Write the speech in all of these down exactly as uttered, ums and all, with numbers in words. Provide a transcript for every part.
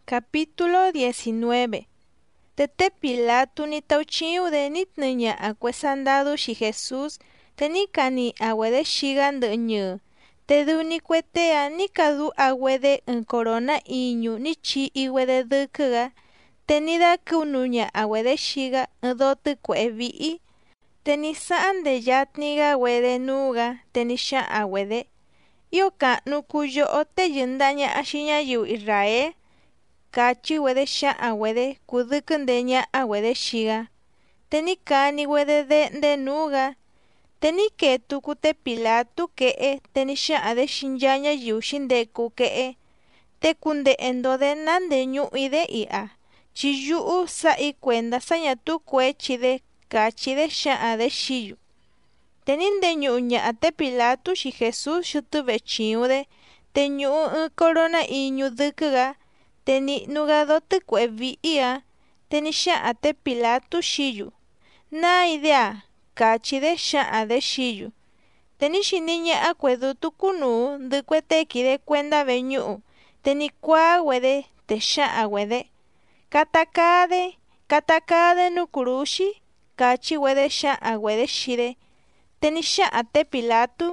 Capítulo diecinueve. Tete Pilato ni tauchiu de nit niña acuesandado shi Jesús teni cani agüede shigan de ñu. Te du ni cuetea ni cadu agüede en corona iñu ni chi igüede de kuga. Tenida kunuña agüede shiga dote cuevi. Teni saan de yatniga agüede nuga teni sha agüede. Yo ka nukuyo ote yundaña ashiña yu Israel. Kachi wede sha awede kudukundeña awede shiga. Teni kani wede de de nuga. Teni ke tukute Pilato ke e teni sha ade shinjaña yushin de ku ke e. Te kunde endo de nande ñu ide ia. Chiyuu sa i cuenda saña tu kwechi de kachi de sha ade shiyu. Teninde ñu ña ate Pilato shi Jesús shutu vechiude. Te ñu corona iñu dukuga. Teni nugadote cuevi ia, teni sha ate Pilato shiyu. Na idea, kachi de sha de shiyu. Teni shiniña acuedutu kunu, de cueteki de cuenda veñu. Teni kwa wede, te sha wede. Katakade, katakade nukurushi, kachi wede sha wede shide. Teni sha ate Pilato.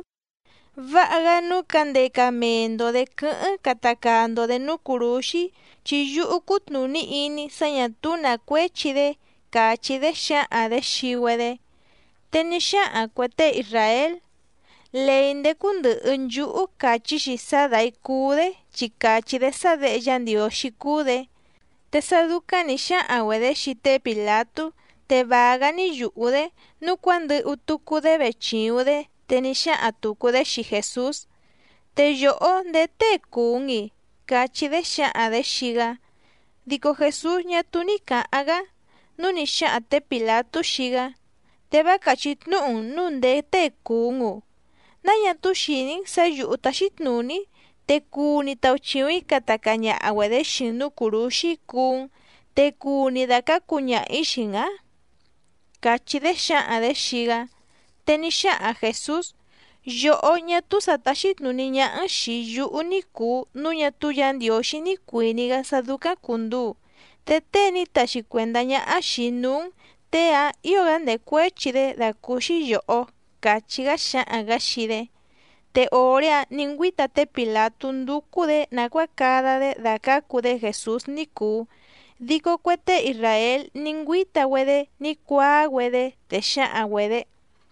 Vaga nu kandeka mendo de ku katakando de nukurushi chiyu kutnuni ini sañatuna kwechide kachide sha ade shiwede. Teni sha akwete Israel. Leinde kundu unyu kachi shisada ikude chikachide sade yandio shikude. Te saduka ni sha awede shite Pilato. Te vaga ni yuude nu cuando utukude vechiude. Tenisha atuku de shi Jesús. Te yo de te kungi. Kachi de sha ade shiga. Dico Jesús ña tunica aga. Nunisha ate Pilato shiga. Te va kachit nuun nun de te kungu. Naya tu shinin sa yu utashit nuni. Te kuni tauchiwi katakanya awede shinu kurushi kun. Te kuni daka kunya ishinga. Kachi de sha ade shiga. Tenisha a Jesús, yo oña tu satashit nuniña anshi yu uniku nuña tu yandioshi ni kuiniga saduka kundu. Te teni tashi cuendaña ashi nun te a iogan de cuechide da kushi yo o kachiga sha agashide. Te orea ninguita te Pilato ndukude naguacada de dakakude Jesús niku. Digo cuete Israel ninguita wede ni kwa wede te sha wede.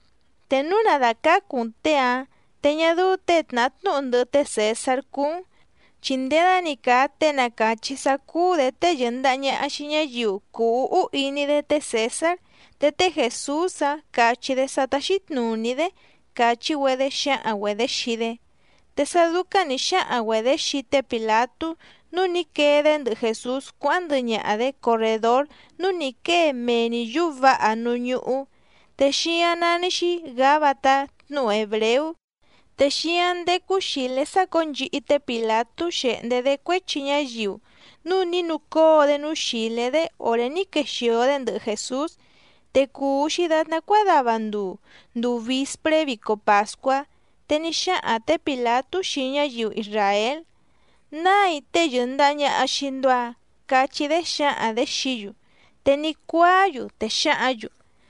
Tenuna daka kuntea, teñadu tetnat nundu te César kun, chindeda nika te nakachi saku de te yendaña ashiña yu ku u ini de te César, de te Jesusa, kachi de satashit nunide, kachi wede sha awede shide. Te saduka ni sha awede shite Pilato, nuni queden de Jesús cuando ña de corredor, nuni que meni yuva anuñu. Te shian anishi gabata nu hebreu. Te shian de kushile sakonji ite Pilato shende de cuechiña yu. Nu ni nuko de nu shile de ore ni que shioden de Jesús. Te kushidat na cuadabandu. Du vispre vico Pascua. Te nisha ate Pilato shiña yu Israel. Na ite yundaña ashindua. Kachi de sha ade shiyu. Te ni kuayu te sha ayu.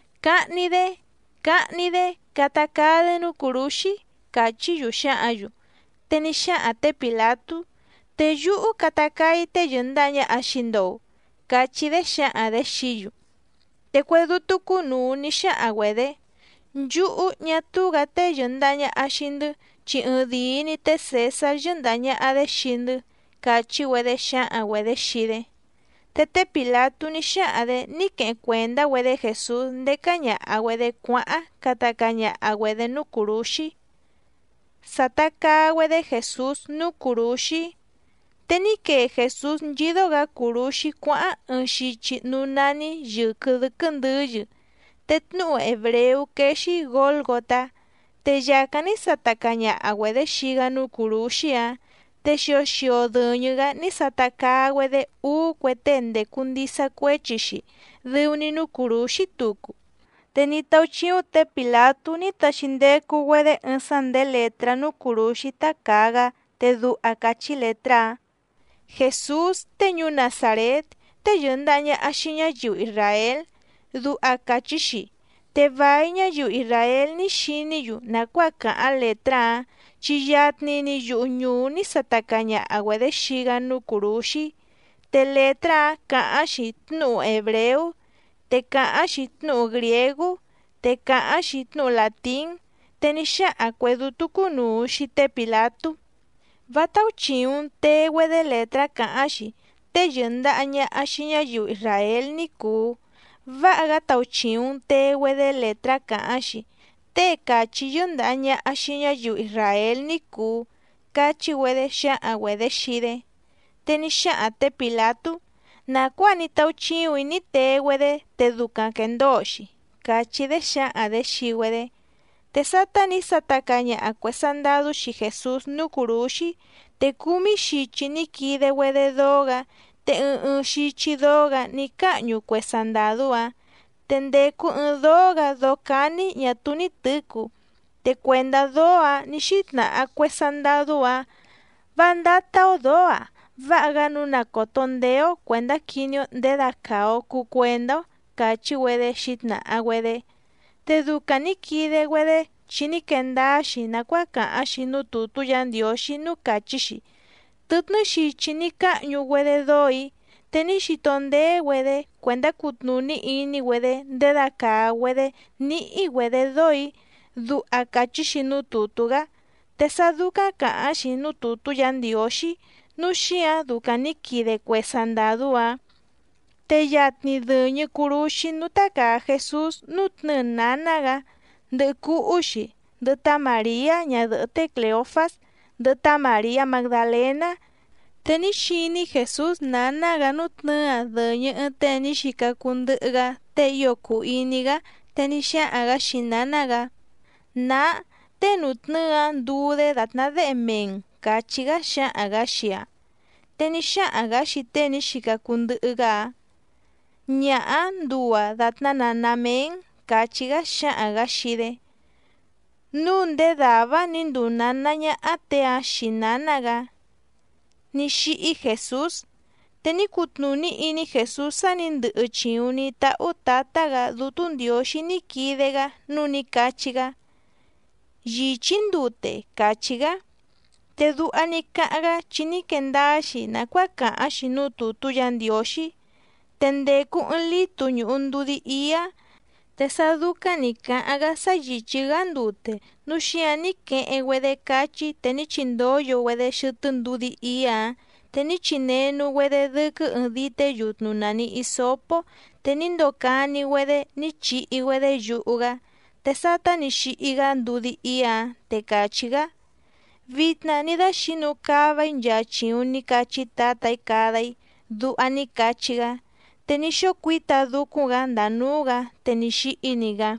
Kanide, kanide, katakade nukurushi, kachi yusha ayu. Tenisha ate Pilato. Te yu katakai te yundaña ashindo. Kachi de sha ade shiyu. Te cuedutuku nu nisha awede. Yu ñatuga te yundaña ashindu. Chi udini te César yundaña ade shindu. Kachi wede sha awede shide. Tete Pilato ni sha ade ni que cuenda wede Jesús de caña agüede cuaa katacaña agüede nukurushi. Sataka wede Jesús nukurushi. Teni que Jesús yidoga kurushi cuaa unshichi nunani yukudukunduyu. Tetnu hebreu keshi Golgota. Te yakani satacaña agüede shiga nukurushia. Te shio shio duñuga ni sataka wede u cuetende kundisa cuechishi, de uninu kurushi tuku. Te ni tauchiu te Pilato ni tashindeku wede unsande letra nu kurushi takaga te du akachi letra. Jesús teñu Nazaret, te yundaña ashiña yu Israel, du akachishi, te vaiña yu Israel ni shini yu nakwaka a letra, chiyatni ni yu nyu ni satakaña agwede shiga nu kurushi, te letra kaashi tnu hebreu, te kaashi tnu griego, te kaashi tnu latín, te nisha akwedutu kunu shi te Pilato. Vatauchiun te wede letra kaashi, te yundaña ashiña yu Israel niku. Vaga tauchiun te wede letra kaashi, te kachi yundaña ashiña yu Israel niku, kachi wede sha'a wede shide. Te ni sha'a te Pilato, nakua ni tauchiun ni te wede te dukan kendoshi, kachi de sha'a de shi wede. Te sata ni satakaña akwe sandadu shi Jesús nukurushi, te kumi shichi ni kide wede doga, te un un shichi doga ni ka'ñu kwe sandadua, te ndeku un doga dokani ñatu ni tuku, te kuenda doa ni shitna akwe sandadua, vandata o doa, vaga nuna kotondeo kuenda kinyo ndeda kao ku kuendo, kachi wede shitna awede. Te dukani kide wede chini kendashi nakua kaashi nu tutu yandioshi nu kachishi. Tutnu shi chini ka'ñu wede doi, teni shitonde wede kuenda kutnuni ini wede ndeda ka wede ni i wede doi, du akachishi nu tutuga, te saduka kaashi nu tutu yandioshi, nu shia dukani kide kwe sandadua. Te yatni duñu kurushi nu taka Jesús nu tnu nanaga, ndu kuushi, ndu ta María ñadu te Cleofas, ndu ta María Magdalena, teni shini Jesús nanaga nu tnua duñu teni shikakunduga, te yoku iniga, teni sha'aga shinanaga. Na, te nu tnua ndude datna de men, kachiga sha'aga shia. Teni sha'aga shi teni shikakunduga. Ña'a ndua datna nanamen, kachiga sha'aga shide. Nunde daba nindu nanaña atea shinanaga. Ni shi'i Jesús, teni kutnuni ini Jesús sanindu uchiuni ta utataga dutundioshi ni kidega nuni kachiga. Yichindute kachiga, te du'ani ka'aga chini kendashi nakua ka'ashi nu tutu yandioshi, tendeku un litu ñu'undudi iya, te saduka ni ka'aga sayichiga ndute, nu shia ni ke'e wede kachi teni chindoyo wede shutundudi iya, teni chinenu wede duku un dite yutnu nani isopo, teni ndokani wede ni chi'i wede yu'uga, te sata ni shi'iga ndudi iya, te kachiga. Vitna ni da shinu kavai nyachiun ni kachi tatai kadai, du'ani kachiga, teni shokuita dukuga ndanuga, teni shi'iniga.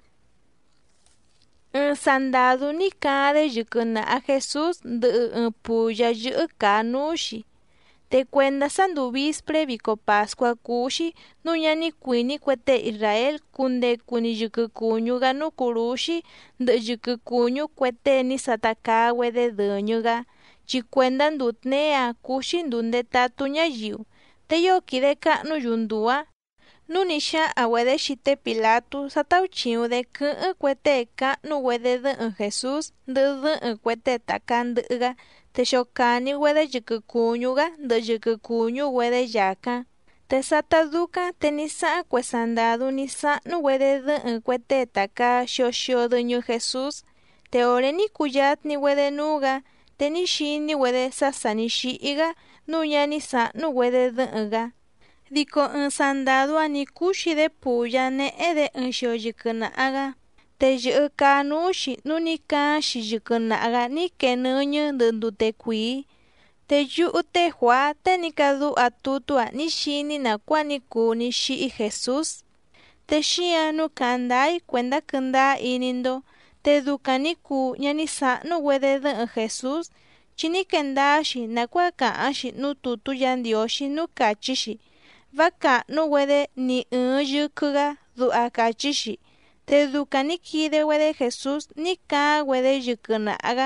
Un sandadu ni kade yukuna a Jesús ndu un puya yu kanushi. Te cuenda sandu vispre biko Pascua kushi, nuña ni kuini kwete Israel kunde kuni yuku kuñuga nu kurushi, ndu yuku kuñu kwete ni satakawe de duñuga, chi cuenda ndutnea kushi ndunde tatu ñayiu, te yoki de ka'nu yundua. Nunisha awede shite Pilato satauchiu de ku'u kwete ka'nu wede du'un Jesús, ndu du'un kwete takanduga, te shokani wede yuku kuñuga, ndu yuku kuñu wede yaka. Te sataduka te ni sa'a kwe sandadu ni sa'nu wede du'un kwete taka shoshio duñu Jesús, te ore ni kuyat ni wede nuga, te ni shini wede sasani shi'iga, nuña ni sa'nu wede du'unga. Diko un sandadu ani kushi de puya ne'e de un shio yukuna'aga. Te yu'u kanushi nuni kashi yukuna'aga ni kenuñu ndundute kui. Te yu'u te hua te ni kadu atutua ni shini nakua ni ku ni shi'i Jesús. Te shia nu kandai kuenda kunda inindo, te duka ni ku ña ni sa'nu wede du'un Jesús, chini kendashi nakua ka'ashi nu tutu yandioshi nu kachishi. Vaka nu wede ni un yukuga du'a kachishi, te duka ni kide wede Jesús ni ka wede yukuna'aga,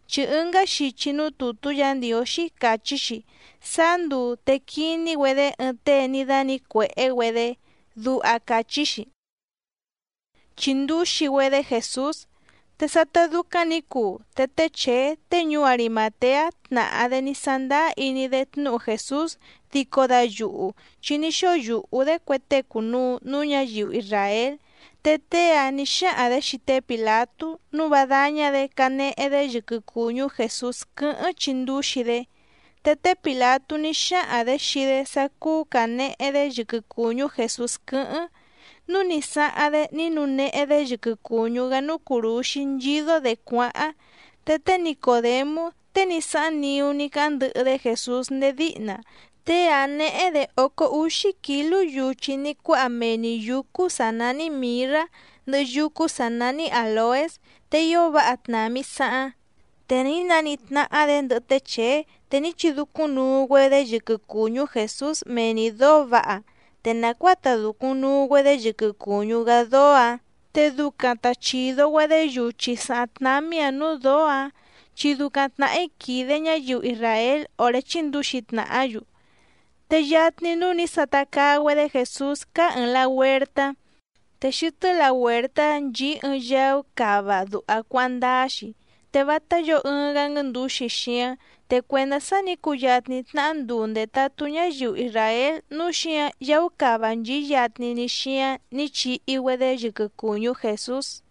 chi'inga xichinu tutu yandioxi kachixi, sandu tekini wede ente nidani kwe'e wede du'a kachixi. Chinduxi wede Jesús, tesatadukaniku teteche teñu Arimatea tna'a de nisanda ini de tnu Jesús dikoda yu'u chinixo yu'u de kuetekunu nuña yu Israel, tetea nixa'a de xite Pilatu nubadaña de kane'e de yikikuñu Jesús kɨ'ɨn chinduxi de, tete Pilatu nixa'a de xide saku kane'e de yikikuñu Jesús kɨ'ɨn, nuni sa'a de ninune'e de yikikuñu ganukuruxi nyido de kua'an, tete Nicodemo te ni sa'a niu ni kandɨ'ɨ de Jesús nde di'na, te a ne'e de oko uxi kilu yuchi ni kua'a meni yuku sanani mirra ndɨ yuku sanani aloes, te iyo va'a tnami sa'an. Te ni nani tna'a de ndɨ'ɨ teche, te ni chidukunu de yikikuñu Jesús meni do va'a, te nakuata dukunu de yikikuñu ga do'a, te dukan tachido de yuchi sa'a tnamia nu do'a, chidukan tna'i kide ñayiu Israel ore chinduxi tna'ayu. Te yatni nuni sataka de Jesús ka'ɨn la huerta, te xɨtɨ la huerta nyi ɨɨn yau kava du'a kuandaxi, te batayo ɨɨnga ngɨnduxi xian, te kuenda sani kuyatni tna'a ndunde tatu ñayiu Israel nu xian yau kava nyi yatni ni xian ni chi'i wede yikikuñu Jesús.